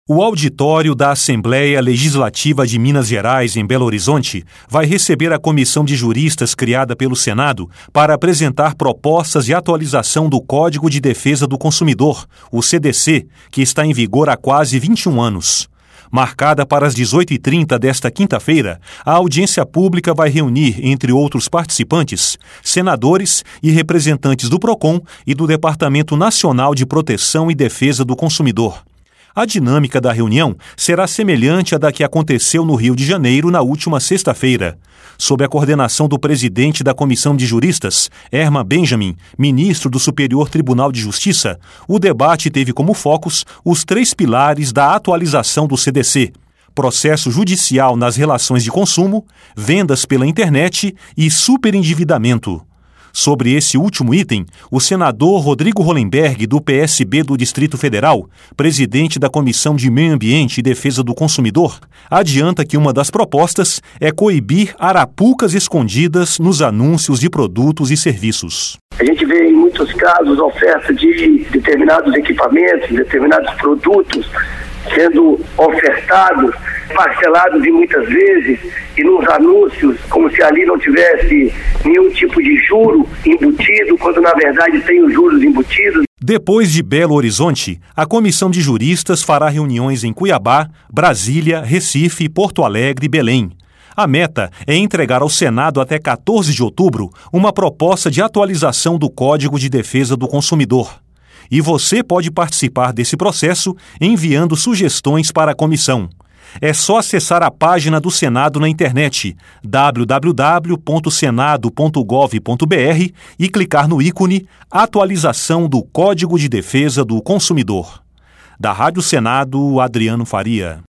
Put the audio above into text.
O auditório da Assembleia Legislativa de Minas Gerais, em Belo Horizonte, vai receber a comissão de juristas criada pelo Senado para apresentar propostas de atualização do Código de Defesa do Consumidor, o CDC, que está em vigor há quase 21 anos. Marcada para as 18h30 desta quinta-feira, a audiência pública vai reunir, entre outros participantes, senadores e representantes do PROCON e do Departamento Nacional de Proteção e Defesa do Consumidor. A dinâmica da reunião será semelhante à da que aconteceu no Rio de Janeiro na última sexta-feira. Sob a coordenação do presidente da Comissão de Juristas, Herman Benjamin, ministro do Superior Tribunal de Justiça, o debate teve como focos os 3 pilares da atualização do CDC: processo judicial nas relações de consumo, vendas pela internet e superendividamento. Sobre esse último item, o senador Rodrigo Hollenberg, do PSB do Distrito Federal, presidente da Comissão de Meio Ambiente e Defesa do Consumidor, adianta que uma das propostas é coibir arapucas escondidas nos anúncios de produtos e serviços. A gente vê em muitos casos oferta de determinados equipamentos, determinados produtos sendo ofertados, parcelados e muitas vezes, e nos anúncios, como se ali não tivesse nenhum tipo de juro embutido, quando na verdade tem os juros embutidos. Depois de Belo Horizonte, a comissão de juristas fará reuniões em Cuiabá, Brasília, Recife, Porto Alegre e Belém. A meta é entregar ao Senado até 14 de outubro uma proposta de atualização do Código de Defesa do Consumidor. E você pode participar desse processo enviando sugestões para a comissão. É só acessar a página do Senado na internet, www.senado.gov.br, e clicar no ícone Atualização do Código de Defesa do Consumidor. Da Rádio Senado, Adriano Faria.